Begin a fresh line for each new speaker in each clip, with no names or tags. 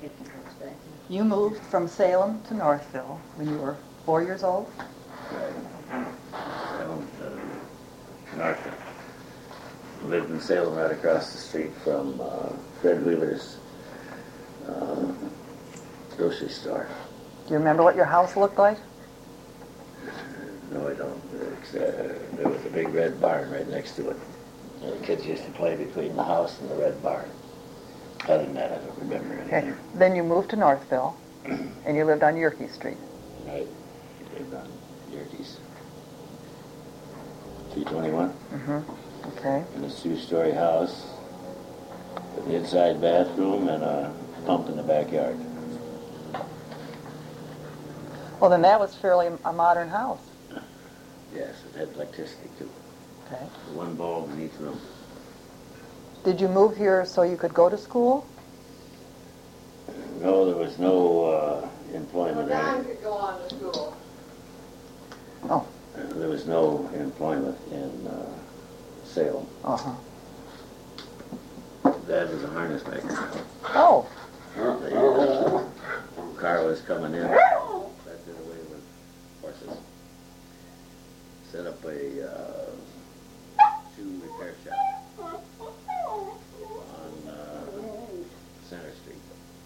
You moved from Salem to Northville when you were 4 years old?
Right. Salem to Northville. Lived in Salem right across the street from Fred Wheeler's grocery store.
Do you remember what your house looked like?
No, I don't. There was a big red barn right next to it. And the kids used to play between the house and the red barn. Other than that, I don't remember anything.
Okay. Then you moved to Northville, and you lived on Yerke Street.
Right. Lived on Yerke's. 221.
Mm-hmm. Okay.
In a two-story house with an inside bathroom and a pump in the backyard.
Well, then that was fairly a modern house.
Yes, it had electricity too.
Okay.
One bulb in each room.
Did you move here so you could go to school?
No, there was no employment.
Don could go on to school.
Oh.
There was no employment in Salem.
Uh-huh.
Dad was a harness maker.
Oh.
The car was coming in. That did away with horses. Set up a shoe repair shop on Center Street.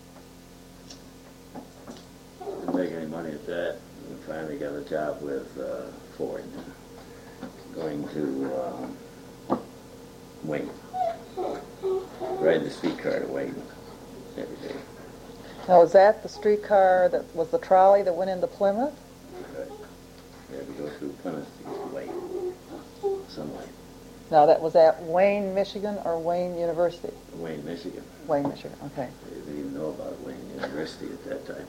Didn't make any money at that. And finally got a job with Ford, going to Wayne. Riding the streetcar to Wayne every day.
Now, was that the streetcar that was the trolley that went into Plymouth?
Right. You had to go through Plymouth to get to Wayne. Sunlight.
Now, that was at Wayne, Michigan, or Wayne University?
Wayne, Michigan.
Wayne, Michigan, okay.
They didn't even know about Wayne University at that time.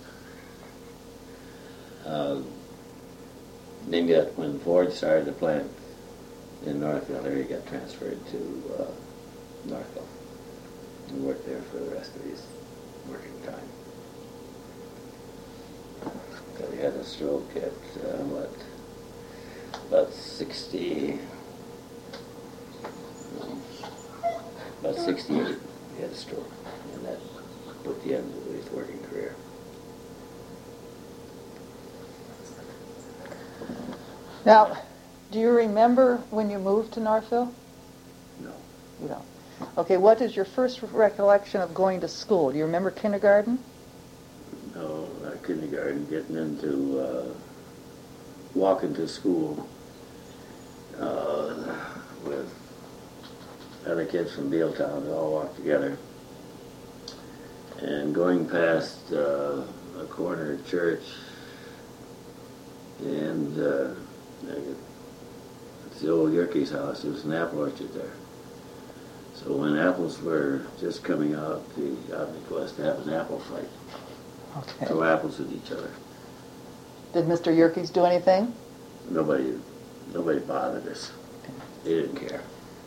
Then when Ford started the plant in Northville, there he got transferred to Northville and worked there for the rest of his working time. So he had a stroke at, about 60, about 68. He had a stroke, and that put the end of his working career.
Now, do you remember when you moved to Northville?
No.
You don't. Okay, what is your first recollection of going to school? Do you remember kindergarten?
No, not kindergarten. Getting into, walking to school with other kids from Bealtown. We all walked together. And going past a corner church, and it's the old Yerke's house. There was an apple orchard there. So when apples were just coming out, the object was to have an apple fight.
Okay.
Throw apples at each other.
Did Mr. Yerkes do anything?
Nobody bothered us. They didn't care.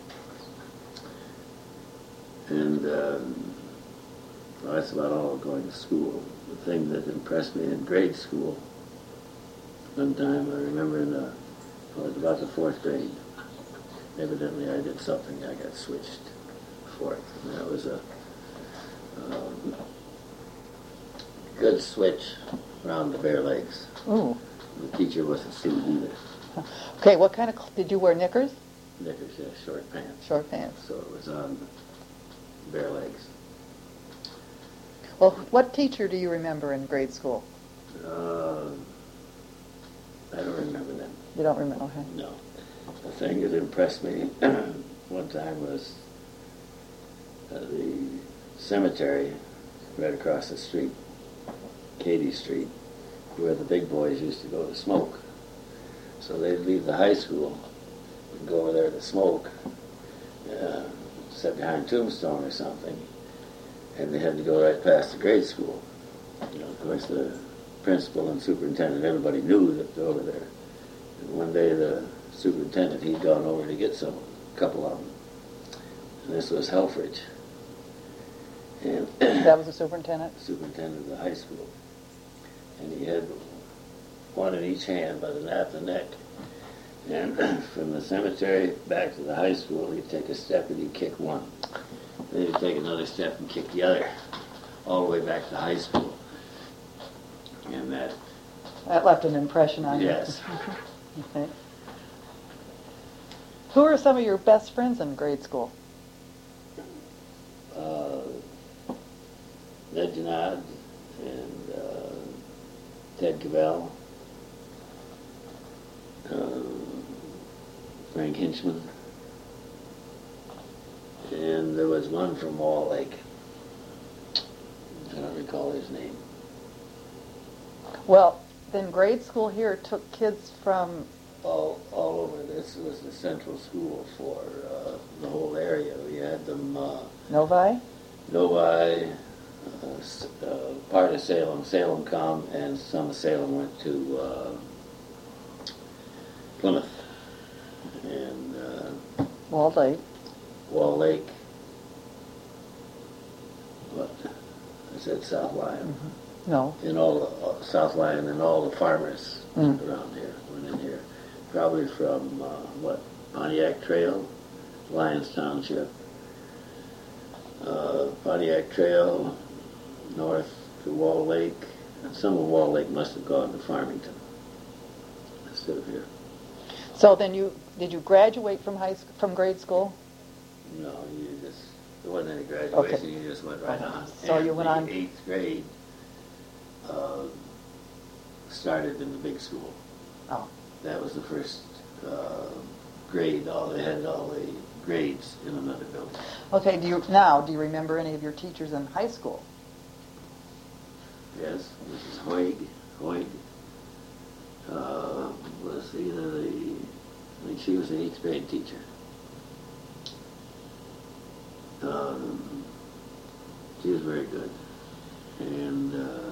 And well, that's about all going to school. The thing that impressed me in grade school, one time I remember I was about the fourth grade. Evidently I did something, I got switched fourth. And that was a good switch around the bare legs.
Ooh.
The teacher wasn't student either.
Okay, what kind of, did you wear knickers?
Knickers, yeah, short pants.
Short pants.
So it was on bare legs.
Well, what teacher do you remember in grade school?
I don't remember them.
You don't remember, okay.
No. The thing that impressed me one time was the cemetery right across the street, Katy Street, where the big boys used to go to smoke. So they'd leave the high school and go over there to smoke, sit behind Tombstone or something, and they had to go right past the grade school. You know, of course, the principal and superintendent, everybody knew that they were over there. And one day the superintendent, he'd gone over to get a couple of them. And this was Helfrich. And
That was the superintendent?
Superintendent of the high school. And he had one in each hand by the nape of the neck. And from the cemetery back to the high school, he'd take a step and he'd kick one. Then he'd take another step and kick the other. all the way back to high school. And that,
That left an impression on you.
yes.
Okay. Who are some of your best friends in grade school?
Ned Janad and Ted Cavell, Frank Hinchman, and there was one from Wall Lake. I don't recall his name.
Well, then grade school here took kids from...
All over. This was the central school for the whole area. We had them
Novi?
Novi, part of Salem, Salem Com, and some of Salem went to Plymouth and
Wall Lake.
Wall Lake. What? I said South Lyon.
Mm-hmm. No.
And all the South Lyon and all the farmers around here went in here. Probably from Pontiac Trail, Lyons Township. Pontiac Trail, north to Wall Lake, and some of Wall Lake must have gone to Farmington instead of here.
So then did you graduate from grade school?
No, there wasn't any graduation.
Okay.
You just went right on.
So
and
you went
the
on.
8th grade started in the big school.
Oh.
That was the first grade. They had all the grades in another building.
Okay, do you remember any of your teachers in high school?
Yes, Mrs. Hoig was I think she was the 8th grade teacher. She was very good. And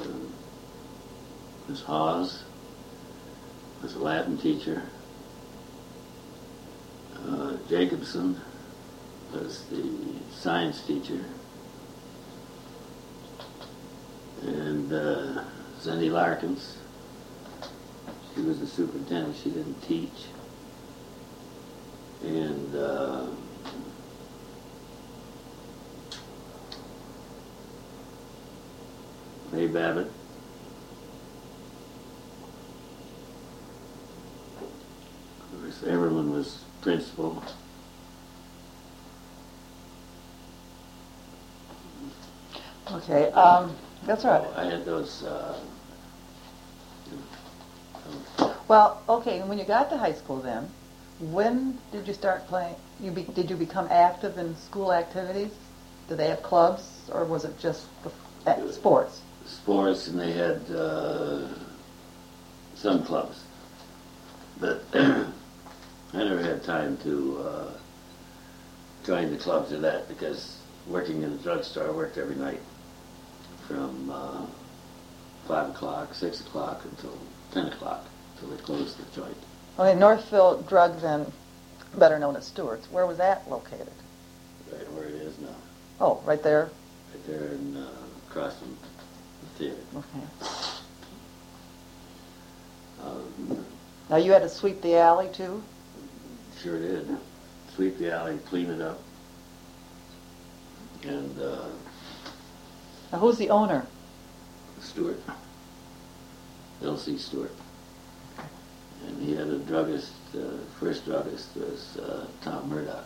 Miss Hawes was a Latin teacher. Jacobson was the science teacher. And Cindy Larkins, she was the superintendent. She didn't teach. And May Babbitt. Of course, Everman was principal.
Okay, that's right.
I had those.
Well, okay, and when you got to high school then, when did you start playing? Did you become active in school activities? Did they have clubs, or was it just sports?
Sports, and they had some clubs. But I never had time to join the clubs or that, because working in the drugstore, I worked every night from 5 o'clock, 6 o'clock until 10 o'clock, until they closed the joint.
Okay, Northville Drug then, better known as Stewart's. Where was that located?
Right where it is now.
Oh, right there?
Right there in across from the theater.
Okay.
Um,
Now you had to sweep the alley too?
Sure did. Sweep the alley, clean it up. And
Now who's the owner?
Stewart, L.C. Stewart. And he had a druggist, first druggist was Tom Murdoch.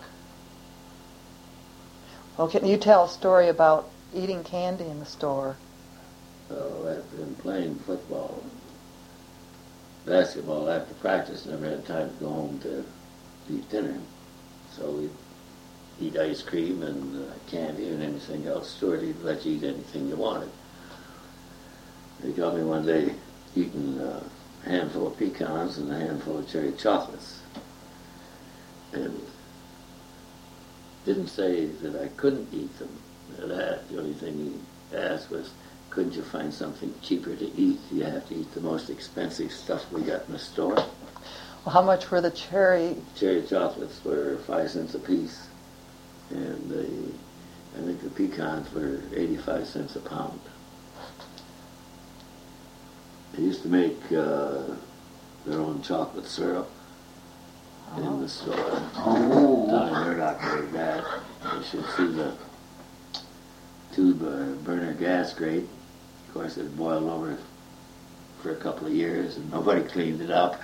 Well, can you tell a story about eating candy in the store?
So after playing football, basketball after practice, never had time to go home to eat dinner. So we'd eat ice cream and candy and anything else. Stewart, he'd let you eat anything you wanted. He got me one day eating a handful of pecans and a handful of cherry chocolates. And didn't say that I couldn't eat them. The only thing he asked was, couldn't you find something cheaper to eat? You have to eat the most expensive stuff we got in the store.
Well, how much were the cherry?
Cherry chocolates were 5 cents a piece. And I think the pecans were 85 cents a pound. They used to make their own chocolate syrup in the store. Tommy Murdoch made that. You should see the two burner gas grate. Of course, it boiled over for a couple of years, and nobody cleaned it up.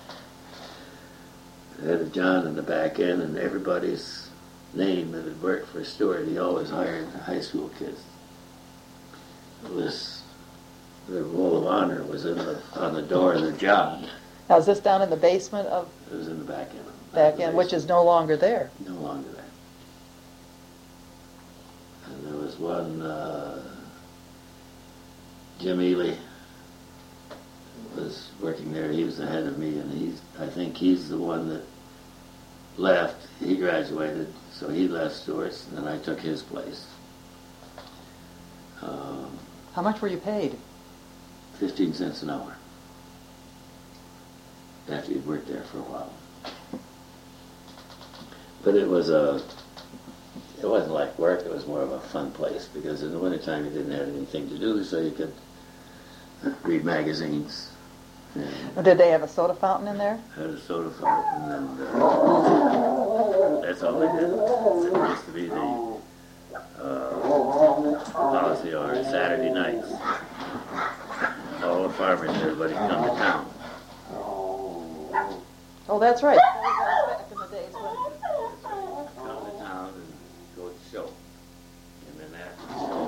It had a John in the back end, and everybody's name that had worked for Stewart. He always hired high school kids. It was the roll of honor was on the door of the John.
Now, is this down in the basement of
It was in the back end.
back end, which is no longer there?
No longer there. And there was one, Jim Ely was working there. He was ahead of me, and I think he's the one that left. He graduated, so he left Stewart's, and then I took his place.
How much were you paid?
15 cents an hour. After you'd worked there for a while. But it wasn't like work, it was more of a fun place, because in the wintertime you didn't have anything to do, so you could read magazines. And
Did they have a soda fountain in there?
had a soda fountain, and that's all they did. It used to be the policy on Saturday nights. All the farmers, everybody come to town.
Oh, that's right. Back in the days when
Come to town and go to the show. And then after the show,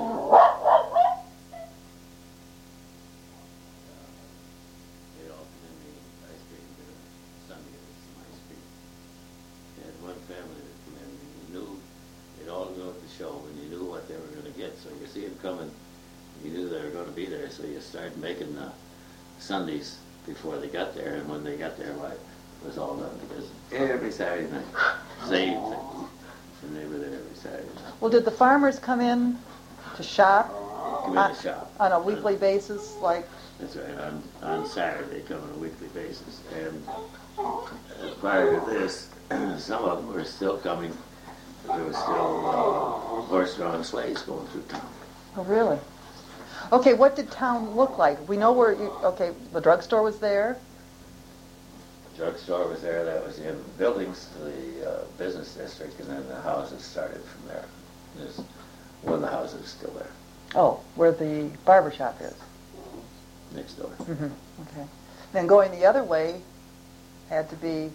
they'd all come in the ice cream to Sunday with some ice cream. You had one family that come in, and you knew they'd all go to the show, and you knew what they were going to get. So you see them coming, you knew they were going to be there, so you started making the Sundays before they got there, and when they got there, why, it was all done, because every Saturday night, same thing, and they were there every Saturday night.
well, did the farmers come in to shop
Come in to shop.
on a weekly basis, like?
That's right, on Saturday, come on a weekly basis, and prior to this, some of them were still coming. There was still horse-drawn sleighs going through town.
Oh, really? Okay, what did town look like? We know where okay, the drugstore was there.
Drugstore was there, that was the end of the buildings to the business district, and then the houses started from there. There's one of the houses still there,
Oh, where the barber shop is.
next door.
Mm-hmm. Okay. Then going the other way had to be,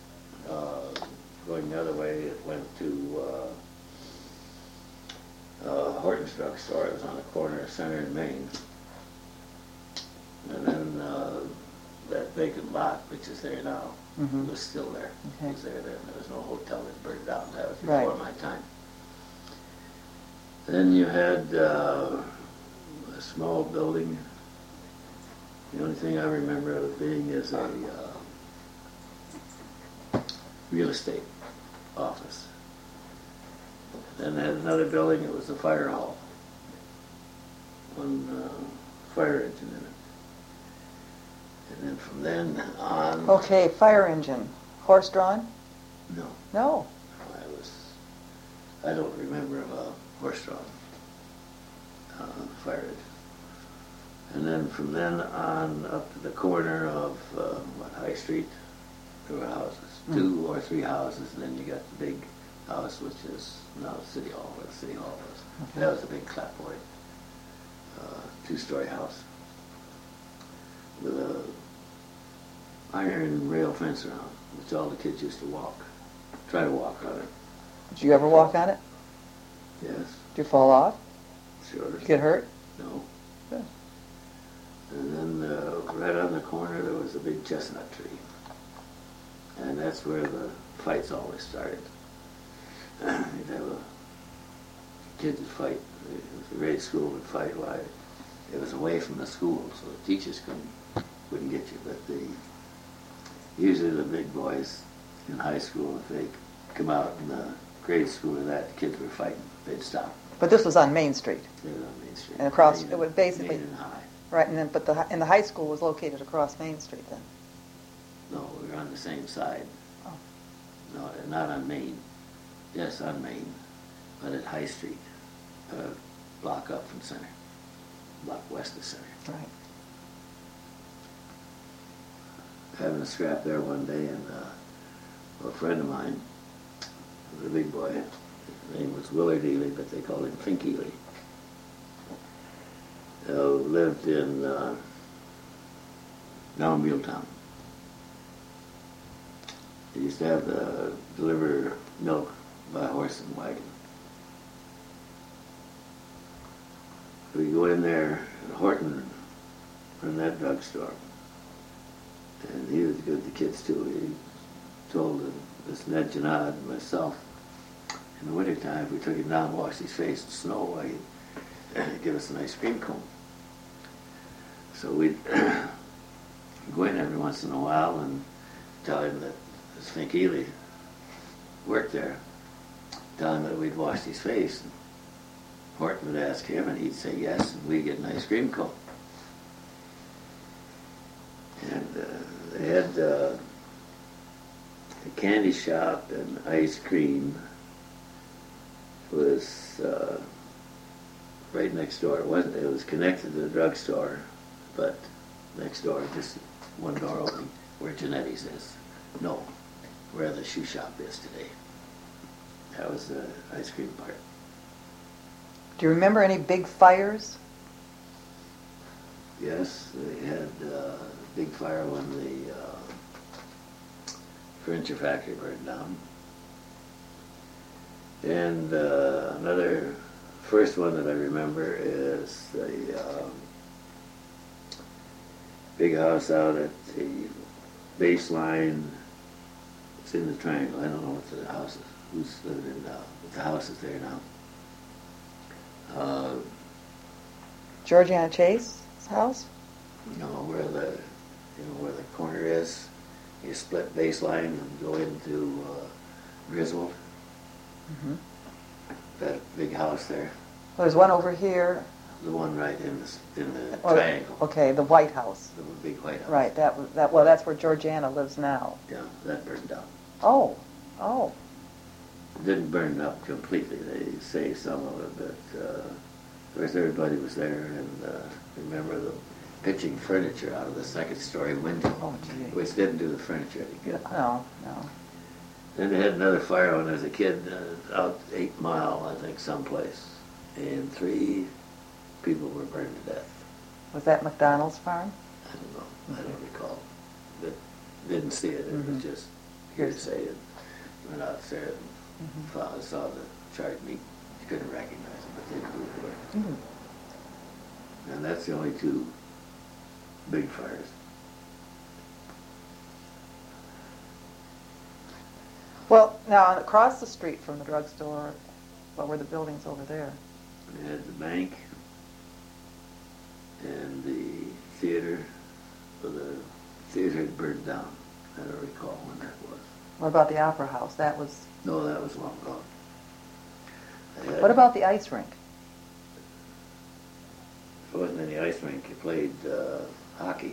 Going the other way, it went to Horton's drugstore. It was on the corner of Center and Main. And then that vacant lot, which is there now,
Mhm.
was still there.
Okay.
It was there then. There was no hotel that burned down. That was
Right.
before my time. Then you had a small building. The only thing I remember of it being is a real estate office. Then they had another building, it was the fire hall. One fire engine in it. And then from then on,
okay, fire engine. Horse-drawn?
no,
No.
I don't remember of a horse-drawn fire engine. And then from then on up to the corner of High Street, there were houses, 2 or 3 houses, and then you got the big house, which is now City Hall, where the City Hall was.
Okay.
That was a big clapboard, 2-story house with a iron rail fence around, which all the kids used to try to walk on it.
Did you ever walk on it?
Yes,
Did you fall off?
sure.
Did you get hurt?
No.
Good.
And then right on the corner there was a big chestnut tree. And that's where the fights always started. You'd have kids would fight. The grade school would fight. Why? It was away from the school, so the teachers wouldn't get you. But usually the big boys in high school, if they come out in the grade school or that, the kids were fighting, they'd stop.
But this was on Main Street,
They were on Main Street.
and across.
Main
It was basically
Main and High.
right, and then and the high school was located across Main Street then.
No, we were on the same side.
Oh.
No, not on Main. Yes, on Main, but at High Street, a block up from Center, block west of Center.
Right.
Having a scrap there one day, and a friend of mine, was a big boy. His name was Willard Ely, but they called him Fink Ely. lived in down Bealtown. They used to have to deliver milk by horse and wagon. We go in there, and Horton run that drugstore. And he was good to kids too. He told this Ned Janad and myself, in the wintertime, if we took him down and washed his face in snow, he'd give us an ice cream cone. So we'd go in every once in a while and tell him that Fink Ely worked there. Tell him that we'd washed his face. And Horton would ask him, and he'd say yes, and we'd get an ice cream cone. And they had a candy shop and ice cream. It was right next door. It was connected to the drugstore, but next door, just one door open, where Genetti's is. No, where the shoe shop is today. That was the ice cream part.
Do you remember any big fires?
Yes, they had a big fire when the furniture factory burned down. And another first one that I remember is the big house out at the baseline. It's in the triangle. I don't know what the house is. Who's living in now? But the house is there now.
Georgiana Chase's house?
You know where the corner is. You split baseline and go into Griswold.
Mm-hmm.
That big house there.
Well, there's one over here.
The one right in the triangle.
Okay, the White House.
The big white house.
Right. Well, that's where Georgiana lives now.
Yeah, that burned down.
Oh.
It didn't burn up completely. They say some of it, but of course everybody was there, and remember the pitching furniture out of the second-story window, which didn't do the furniture any good.
No.
Then they had another fire when I was a kid out 8 Mile, I think, someplace, and 3 people were burned to death.
Was that McDonald's farm?
I don't know. I don't recall. But didn't see it. It was just hearsay. And went out there and saw the chart meet. You couldn't recognize it, but they knew who they were. Mm-hmm. And that's the only 2 big fires.
Well, now across the street from the drugstore, what were the buildings over there?
We had the bank and the theater. Well, the theater had burned down. I don't recall when that was.
What about the Opera House? That was...
No, that was long gone.
What about the ice rink?
There wasn't any ice rink. You played hockey.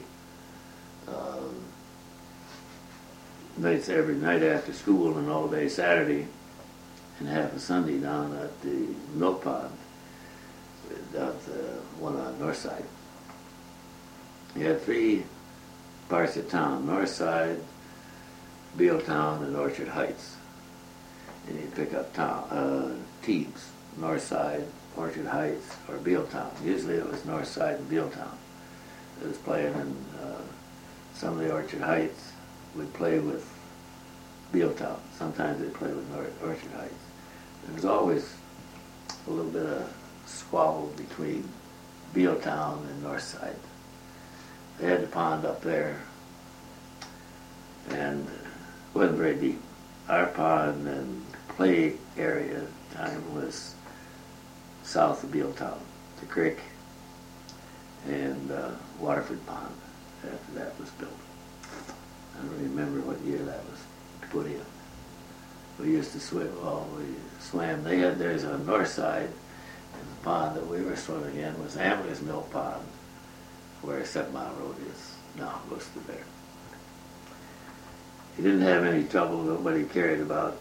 Nights every night after school and all day Saturday and half a Sunday down at the milk pond, down at the one on North Side. You had 3 parts of town: North Side, Bealtown, and Orchard Heights. And you pick up teams: North Side, Orchard Heights, or Bealtown. Usually it was North Side and Bealtown. It was playing in some of the Orchard Heights would play with Bealtown. Sometimes they'd play with Orchard Heights. There was always a little bit of squabble between Bealtown and North Side. They had the pond up there, and it wasn't very deep. Our pond and play area time was south of Bealtown, the creek, and Waterford Pond after that was built. I don't remember what year that was put in. We used to swim. Well, we swam. They had theirs on the north side, and the pond that we were swimming in was Ambler's Mill Pond, where 7 Mile Road is now, goes through there. He didn't have any trouble. Nobody cared about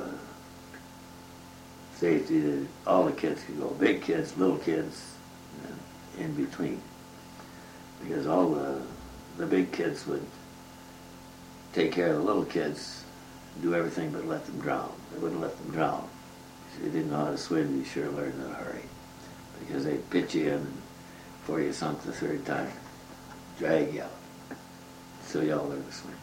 safety. All the kids could go, big kids, little kids, and in between. Because all the big kids would take care of the little kids, do everything but let them drown. They wouldn't let them drown. If you didn't know how to swim, you sure learned in a hurry. Because they'd pitch you in and before you sunk the third time. Drag you out. So y'all learn to swim.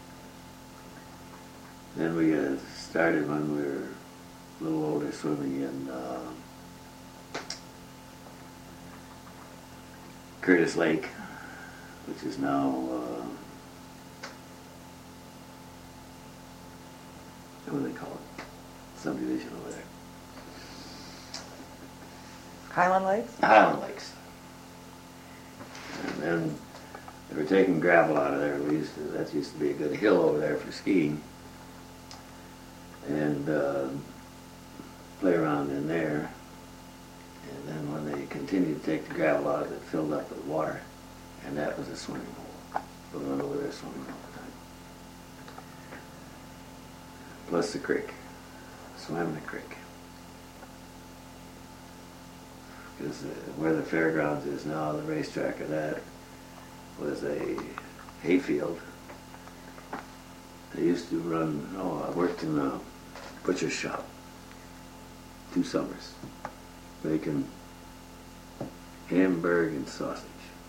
Then we started when we were a little older swimming in Curtis Lake, which is now what do they call it? Subdivision over there.
Highland Lakes?
Highland Lakes. And then they were taking gravel out of there. That used to be a good hill over there for skiing. And play around in there. And then when they continued to take the gravel out, it filled up with water. And that was a swimming hole. We went over there swimming all the time. Plus the creek. Swam the creek. Because where the fairgrounds is now, the racetrack of that was a hayfield. They used to run, I worked in a butcher's shop 2 summers, making hamburg and sausage.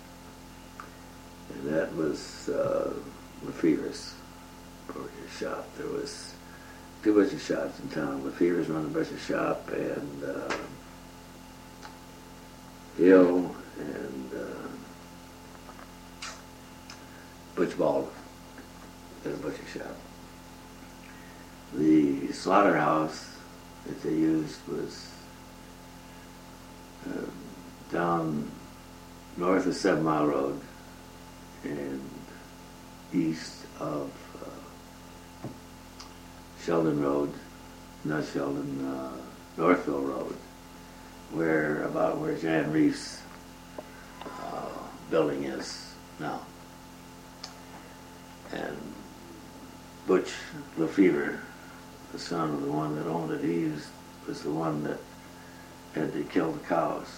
And that was Lefevre's butcher shop. There was 2 butcher shops in town. Lefevre's run the butcher shop, and Hill and Butch Baldwin at a butcher shop. The slaughterhouse that they used was down north of 7 Mile Road and east of Sheldon Road, not Sheldon, Northville Road, about where Jan Reef's building is now. And Butch Lefevre, the son of the one that owned it, was the one that had to kill the cows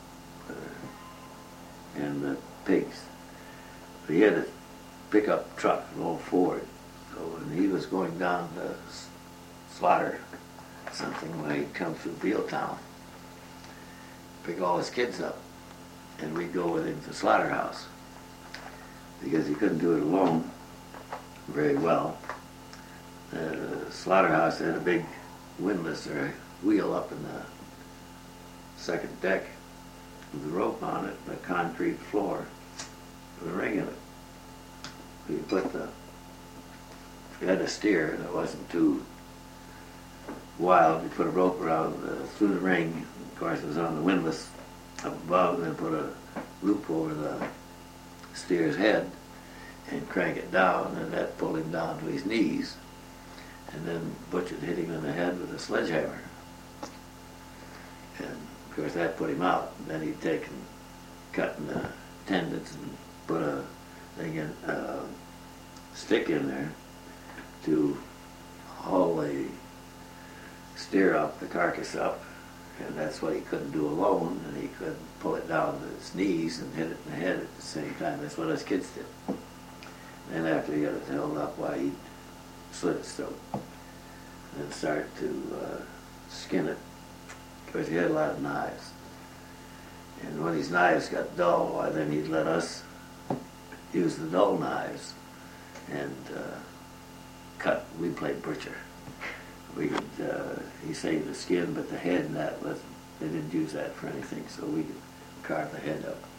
and the pigs. But he had a pickup truck, an old Ford. So when he was going down to slaughter something, when he'd come through Bealtown, pick all his kids up, and we'd go with him to the slaughterhouse because he couldn't do it alone very well. The slaughterhouse had a big windlass or wheel up in the second deck with a rope on it and a concrete floor with a ring in it. You had to steer, and it wasn't too wild. You put a rope around through the ring. Of course, it was on the windlass up above, and then put a loop over the steer's head and crank it down, and that pulled him down to his knees. And then Butch would hit him in the head with a sledgehammer. And of course, that put him out. And then he'd take and cut in the tendons and put a stick in there to haul the steer up, the carcass up, and that's what he couldn't do alone, and he could pull it down to his knees and hit it in the head at the same time. That's what us kids did. Then after he got it held up, he'd slit its throat and start to skin it. Of course, he had a lot of knives. And when his knives got dull, then he'd let us use the dull knives and cut. We played butcher. We could, he saved the skin, but the head and that wasn't, they didn't use that for anything, so we could carve the head up.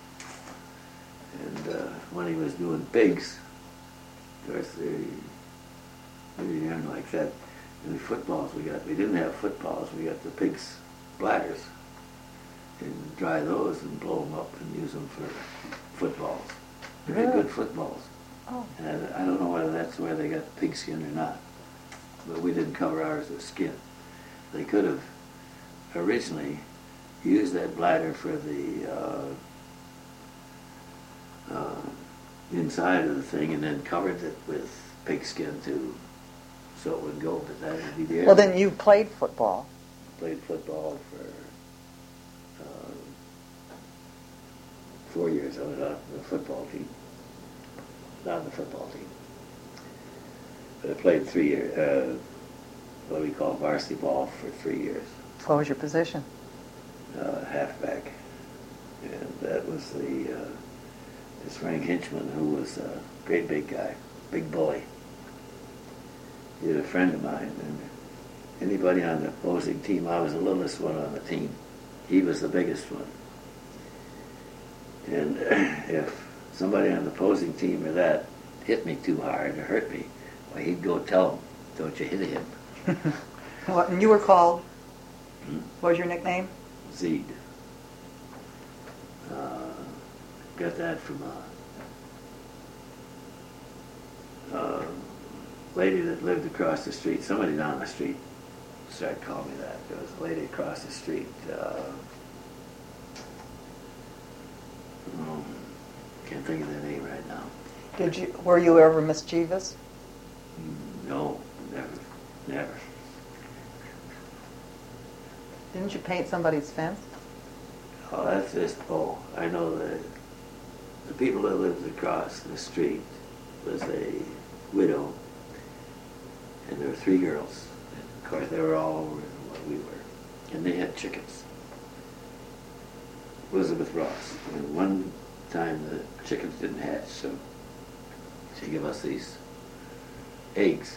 And when he was doing pigs, of course, they didn't like that. And the footballs we didn't have footballs, we got the pigs' bladders and dry those and blow them up and use them for footballs. Very good footballs. Oh. And I don't know whether that's where they got the pigskin or not, but we didn't cover ours with skin. They could have originally used that bladder for the inside of the thing and then covered it with pigskin too, so it would go, but that would be the area.
Well, then you played football.
Played football for 4 years. I was on the football team. Not on the football team. But I played 3 years, what we call varsity ball for 3 years.
What was your position?
Halfback. And that was this Frank Hinchman, who was a great big guy, big bully. He was a friend of mine, and anybody on the opposing team, I was the littlest one on the team. He was the biggest one. And if somebody on the opposing team or that hit me too hard or hurt me, well, he'd go tell them, "Don't you hit him."
What, and you were called? What was your nickname?
Zeed. Got that from a lady that lived across the street. Somebody down the street started calling me that. There was a lady across the street. Can't think of their name right now.
Were you ever mischievous?
No, never.
Didn't you paint somebody's fence?
Oh, that's just, I know the people that lived across the street was a widow, and there were 3 girls. And of course, they were all over what we were, and they had chickens. Elizabeth Ross. And one time the chickens didn't hatch, so she gave us these eggs.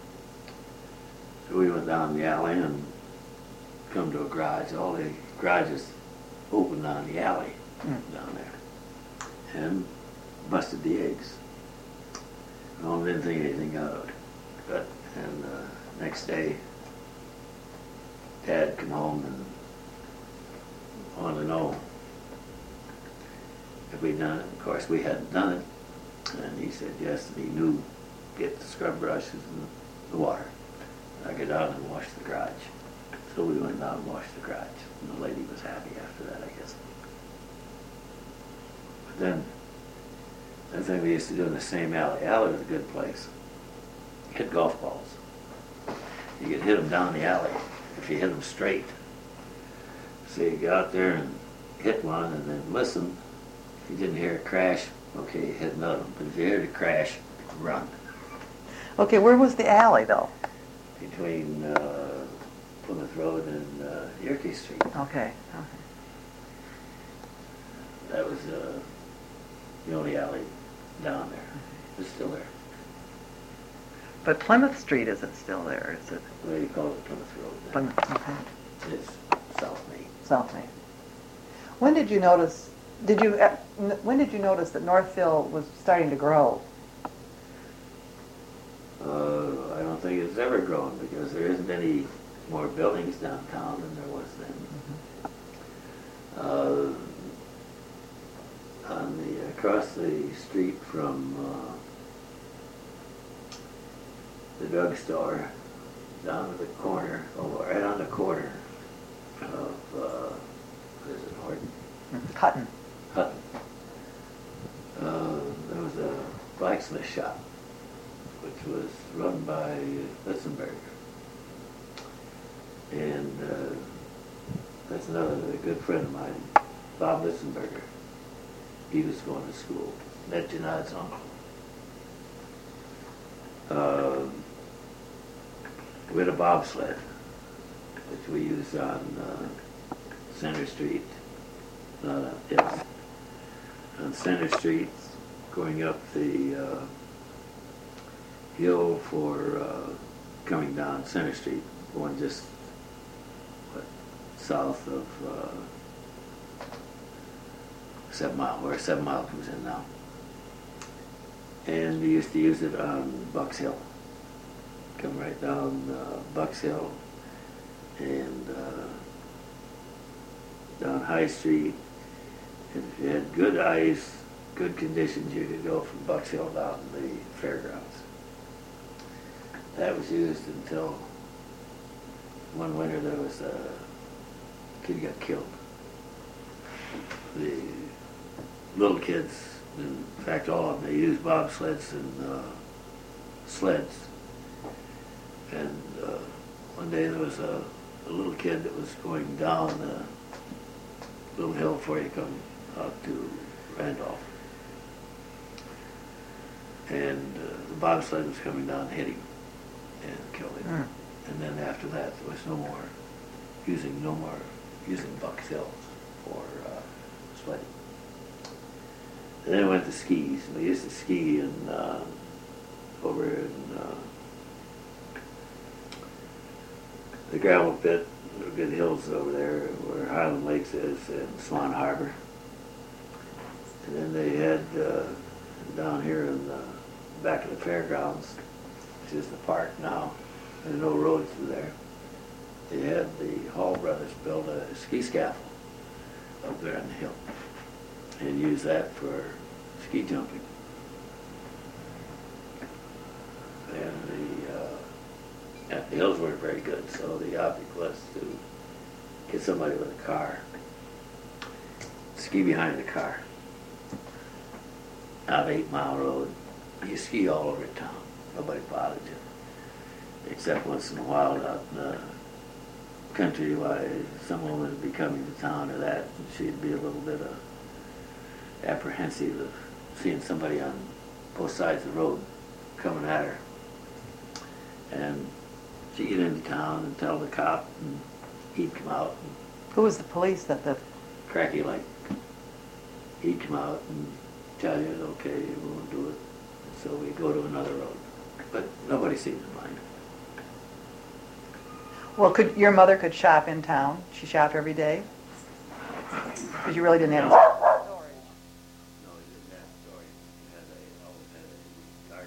So we went down the alley and come to a garage. All the garages opened on the alley down there, and busted the eggs. Well, didn't think anything of it. But and next day, Dad came home and wanted to know if we'd done it. Of course, we hadn't done it, and he said yes, and he knew. Get the scrub brushes and the water. I go down and wash the garage. So we went down and washed the garage, and the lady was happy after that, I guess. But then, the thing we used to do in the same alley. Alley was a good place. Hit golf balls. You could hit them down the alley if you hit them straight. So you go out there and hit one, and then listen. If you didn't hear a crash, okay, you hit another one. But if you heard a crash, run.
Okay, where was the alley, though?
Between Plymouth Road and Yerke Street.
Okay.
That was the only alley down there. It's still there.
But Plymouth Street isn't still there, is it?
What do you call it? Plymouth Road.
Plymouth, okay.
It's South Main.
South Main. When did you notice that Northville was starting to grow?
I don't think it's ever grown because there isn't any more buildings downtown than there was then. Across the street from the drugstore, down to the corner, right on the corner of what is it, Horton?
Hutton.
Hutton. There was a blacksmith shop, which was run by Litzenberger. And that's another good friend of mine, Bob Litzenberger. He was going to school. Met Janad's uncle. We had a bobsled, which we used on Center Street. On Center Street, going up the hill for coming down Center Street, going just south of 7 Mile, where 7 Mile comes in now. And we used to use it on Bucks Hill. Come right down Bucks Hill and down High Street. And if you had good ice, good conditions, you could go from Bucks Hill down to the fairgrounds. That was used until one winter there was a kid got killed. The little kids, in fact all of them, they used bobsleds and sleds. And one day there was a little kid that was going down the little hill before you come out to Randolph. And the bobsled was coming down, hit him, and killed him. And then after that, there was no more using Bucks Hill for sweaty. And then I went to skis. We used to ski over in the gravel pit, the good hills over there where Highland Lakes is, and Swan Harbor. And then they had down here in the back of the fairgrounds, which is the park now, there's no roads through there. They had the Hall brothers build a ski scaffold up there on the hill and use that for ski jumping. And the hills weren't very good, so the object was to get somebody with a car, ski behind the car. Out 8 Mile Road, you ski all over town. Nobody bothered you, except once in a while out in the country, why some woman would be coming to town or that, and she'd be a little bit apprehensive of seeing somebody on both sides of the road coming at her. And she'd get into town and tell the cop, and he'd come out. And
Who was the police that the...
Cracky like. He'd come out and tell you, okay, we won't do it. So we go to another road. But nobody seemed to mind.
Well, your mother could shop in town? She shopped every day? Because you really didn't have...
No, he didn't have storage. He always had a garden.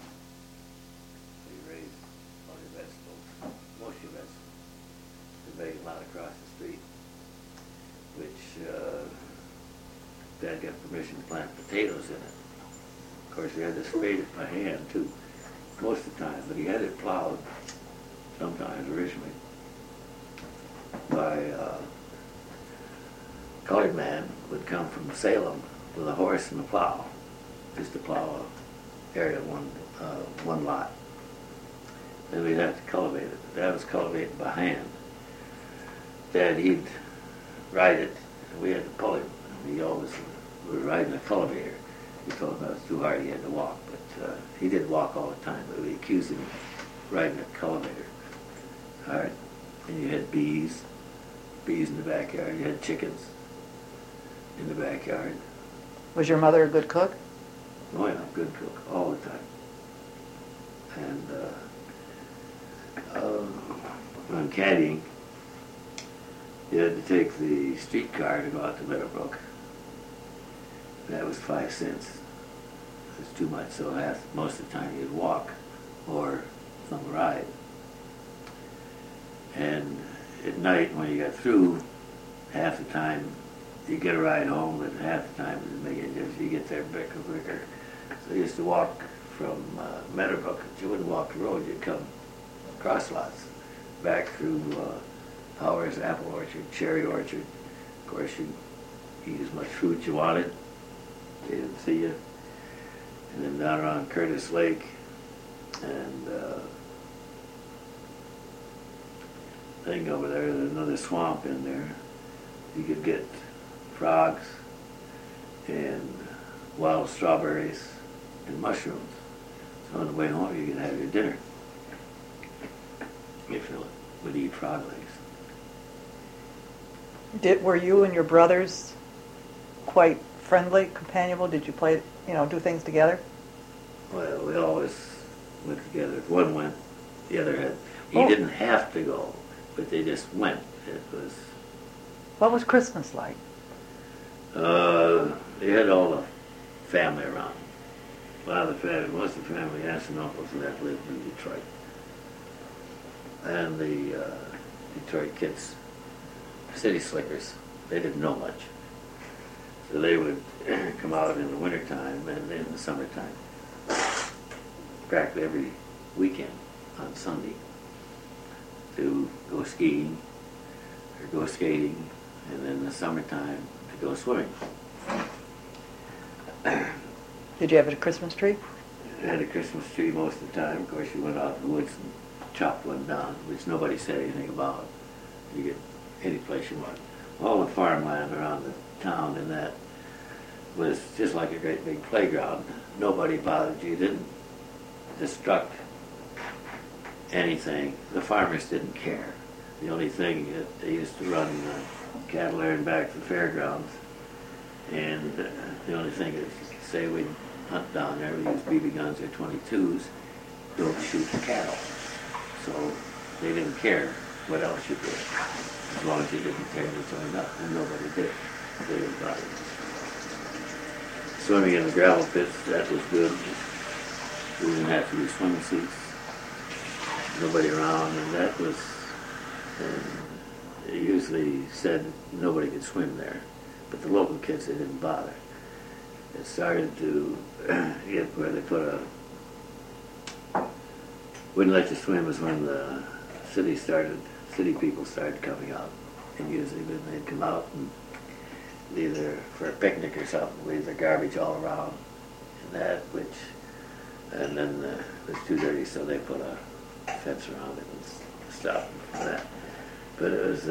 He raised all your vegetables, most of your vegetables. They made a lot across the street, which Dad got permission to plant potatoes in it. Of course, he had to spade it by hand, too, most of the time, but he had it plowed sometimes originally by a colored man would come from Salem with a horse and a plow, just to plow an area, one lot. Then we'd have to cultivate it. Dad was cultivating by hand. Dad, he'd ride it, and we had to pull him. He always was riding a cultivator. He told him that was too hard, he had to walk, but he did walk all the time, but we accused him of riding a cultivator. Hard. And you had bees in the backyard. You had chickens in the backyard.
Was your mother a good cook?
Oh yeah, good cook, all the time. And on caddying, you had to take the streetcar to go out to Meadowbrook. That was 5 cents. It was too much, so most of the time you'd walk or some ride. And at night, when you got through, half the time you get a ride home, but half the time you get there quicker. So you used to walk from Meadowbrook. You wouldn't walk the road, you'd come cross lots, back through Powers Apple Orchard, Cherry Orchard. Of course, you'd eat as much fruit you wanted. They didn't see you. And then down around Curtis Lake, and thing over there, there's another swamp in there. You could get frogs and wild strawberries and mushrooms. So on the way home, you could have your dinner if you would eat frog legs.
Were you and your brothers quite friendly, companionable? Did you play, do things together?
Well, we always went together. If one went, the other had. He didn't have to go, but they just went. It was.
What was Christmas like?
They had all the family around. Most of the family, aunts and uncles, and that lived in Detroit. And the Detroit kids, city slickers, they didn't know much. So they would come out in the wintertime and in the summertime, practically every weekend on Sunday, to go skiing or go skating, and then in the summertime to go swimming.
Did you have a Christmas tree?
I had a Christmas tree most of the time. Of course, you went out in the woods and chopped one down, which nobody said anything about. You get any place you want. All the farmland around the town and that was just like a great big playground. Nobody bothered you. Didn't destruct anything. The farmers didn't care. The only thing that they used to run cattle there and back to the fairgrounds, And the only thing is, say we hunt down there, we use BB guns or 22s, don't shoot the cattle. So they didn't care what else you did, as long as you didn't tear the joint up, and nobody did. They didn't bother. Swimming in the gravel pits, that was good. We didn't have to use swimming suits. Nobody around, and that was, and it usually said nobody could swim there. But the local kids, they didn't bother. It started to get where they put wouldn't let you swim was when the city people started coming out. And usually when they'd come out and either for a picnic or something, leave their garbage all around and and then it was too dirty, so they put a fence around it and stop that. But it was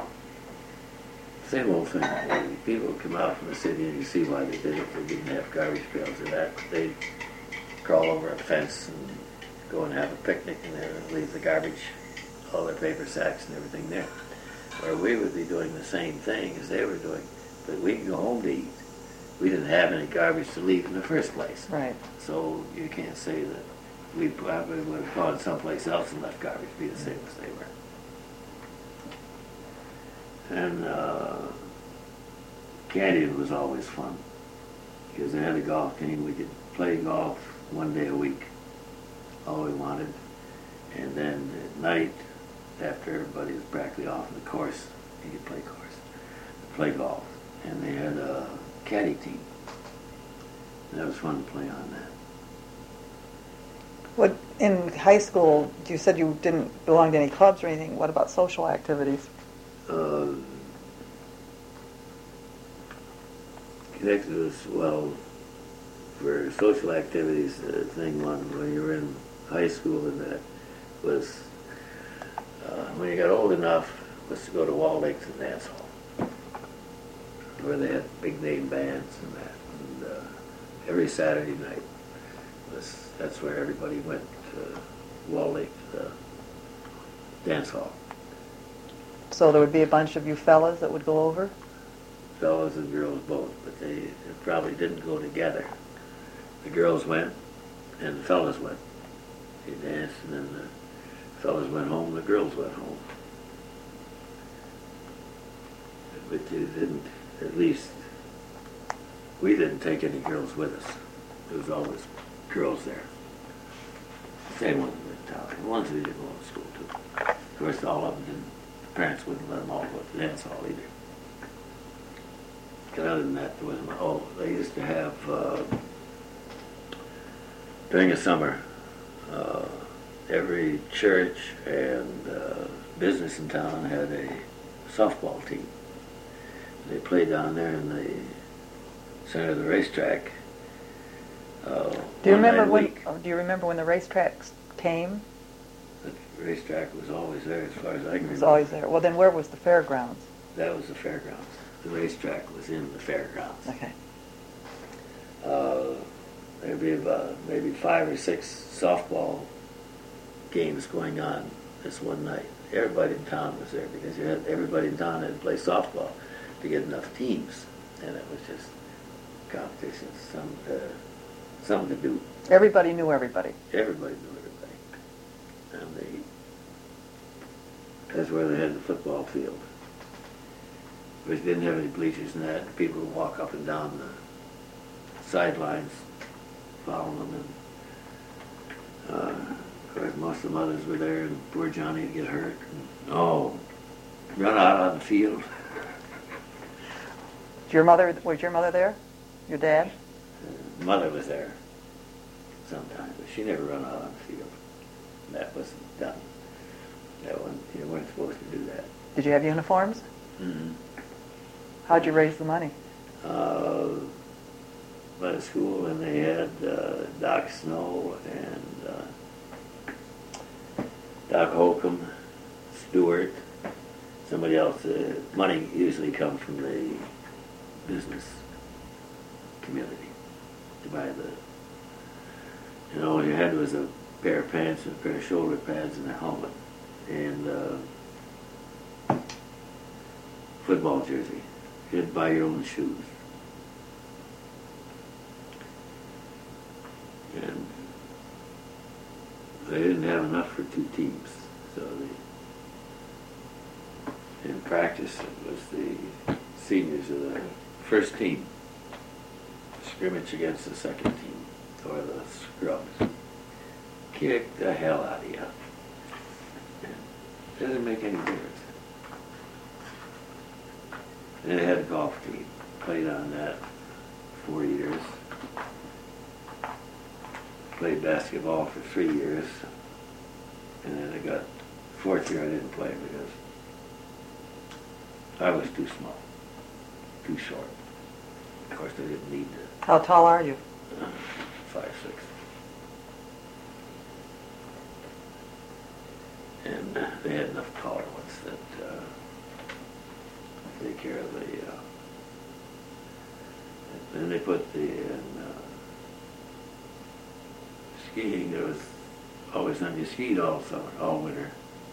same old thing. People come out from the city and you see why they did it. They didn't have garbage pails or that. They'd crawl over a fence and go and have a picnic and they'd leave the garbage, all their paper sacks and everything there. Where we would be doing the same thing as they were doing, but we could go home to eat. We didn't have any garbage to leave in the first place.
Right.
So you can't say that we probably would have gone someplace else and left garbage be the same as they were. And Canyon was always fun because they had a golf team. We could play golf one day a week, all we wanted. And then at night, after everybody was practically off in the course, you could play golf. And they had a caddy team. And that was fun to play on that.
What in high school? You said you didn't belong to any clubs or anything. What about social activities?
Connected was, well, for social activities, the thing when you were in high school and that was, when you got old enough, was to go to Wall Lakes and dance hall, where they had big name bands and that. And every Saturday night, that's where everybody went to Wall Lake dance hall.
So there would be a bunch of you fellas that would go over?
Fellas and girls both, but they probably didn't go together. The girls went and the fellas went. They danced and then the fellas went home and the girls went home. But you didn't, at least, we didn't take any girls with us. There was always girls there. Same ones in town, the ones we didn't go to school to. Of course, all of them didn't, the parents wouldn't let them all go to the dance hall either. But other than that, there wasn't, they used to have, during the summer, every church and business in town had a softball team. They played down there in the center of the racetrack.
Do you remember when the racetracks came?
The racetrack was always there as far as I can remember.
It was always there. Well, then where was the fairgrounds?
That was the fairgrounds. The racetrack was in the fairgrounds.
Okay.
There'd be about maybe 5 or 6 softball games going on this one night. Everybody in town was there because everybody in town had to play softball to get enough teams, and it was just competition, something to do.
Everybody knew everybody.
Everybody knew everybody, and that's where they had the football field. Which didn't have any bleachers and that. People would walk up and down the sidelines, following them. And, of course, most of the mothers were there, and poor Johnny would get hurt. And, run out on the field.
Was your mother there? Your dad?
Mother was there sometimes, but she never run out on the field. That wasn't done. You weren't supposed to do that.
Did you have uniforms?
Mm-hmm.
How'd you raise the money?
By the school, and they had Doc Snow and Doc Holcomb, Stewart, somebody else. Money usually comes from the business community to buy all you had was a pair of pants and a pair of shoulder pads and a helmet and football jersey. You had to buy your own shoes. And they didn't have enough for 2 teams, so in practice it was the seniors of the first team scrimmage against the second team, or the scrubs. Kick the hell out of you. It doesn't make any difference. And they had a golf team. Played on that 4 years. Played basketball for 3 years. And then I got 4th year I didn't play because I was too small, too short. Of course, they didn't need to.
How tall are you?
5'6". And they had enough taller ones that take care of the. Then they put the skiing. There was always time you skied all summer, all winter.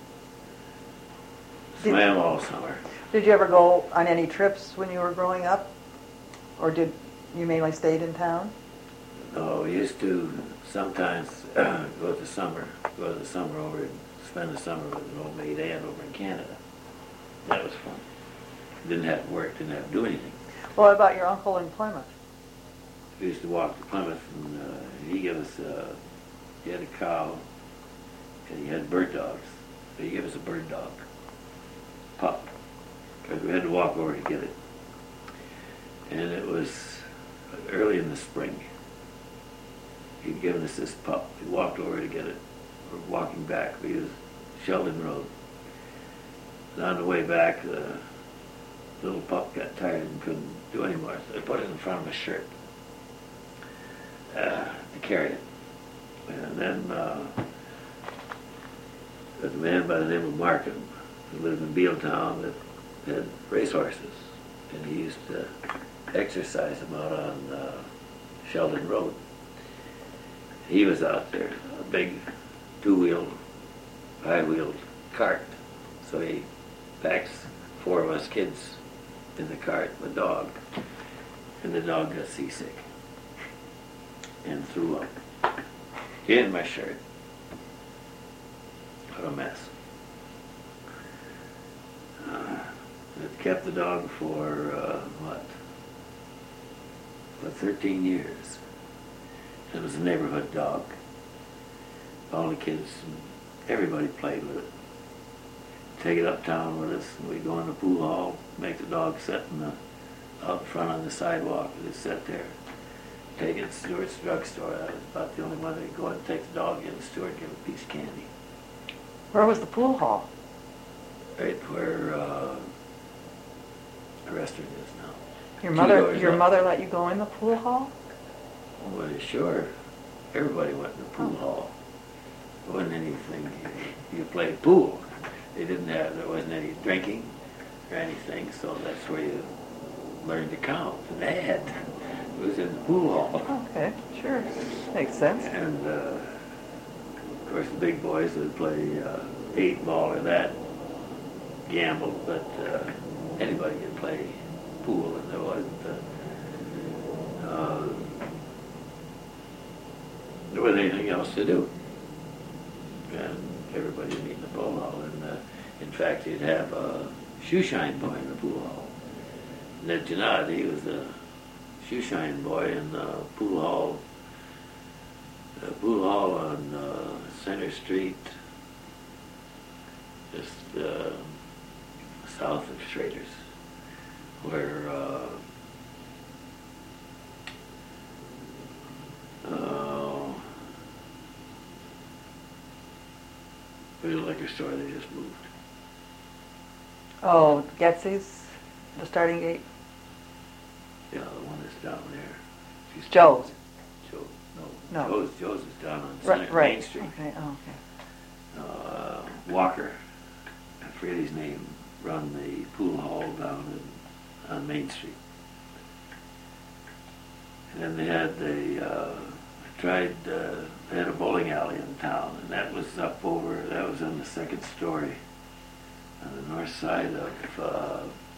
Swam all summer.
Did you ever go on any trips when you were growing up? Or did you mainly stayed in town?
No, we used to sometimes go to the summer over and spend the summer with an old maid aunt over in Canada. That was fun. Didn't have to work, didn't have to do anything.
Well, what about your uncle in Plymouth?
We used to walk to Plymouth, and he gave us, he had a cow, and he had bird dogs. So he gave us a bird dog, pup, because we had to walk over to get it. And it was early in the spring. He'd given us this pup. We walked over to get it. We're walking back. We used Sheldon Road. And on the way back, the little pup got tired and couldn't do anymore, so I put it in front of my shirt to carry it. And then there's a man by the name of Markham who lived in Bealtown that had racehorses, and he used to exercise them out on Sheldon Road. He was out there, a big 2-wheeled, high-wheeled cart. So he packs 4 of us kids in the cart with a dog, and the dog got seasick and threw up in my shirt. What a mess. It kept the dog for, for 13 years. It was a neighborhood dog. All the kids, everybody played with it. Take it uptown with us, and we'd go in the pool hall, make the dog sit out front on the sidewalk, and it'd sit there. Take it to Stewart's drugstore. That was about the only one that would go and take the dog in. Stewart give a piece of candy.
Where was the pool hall?
Right where the restaurant is now.
Your mother let you go in the pool hall?
Well, sure. Everybody went in the pool hall. There wasn't anything. You played pool. There wasn't any drinking or anything, so that's where you learned to count. And that was in the pool hall.
Okay, sure. Makes sense.
And, of course, the big boys would play 8-ball or that, gamble, but anybody could play pool, and there wasn't anything else to do. And everybody would meet in the pool hall. And in fact, you'd have a shoeshine boy in the pool hall. Ned Janot, he was the shoeshine boy in the pool hall. The pool hall on Center Street, just south of Schrader's, where there's a liquor store they just moved.
Oh, Getsy's, the starting gate?
Yeah, the one that's down there.
Joe's.
Joe,
No.
Joe's is down on
Right.
Main Street.
Okay. Oh, okay.
Walker, I forget his name, run the pool hall down on Main Street. And then they had they had a bowling alley in town, and that was that was on the second story on the north side of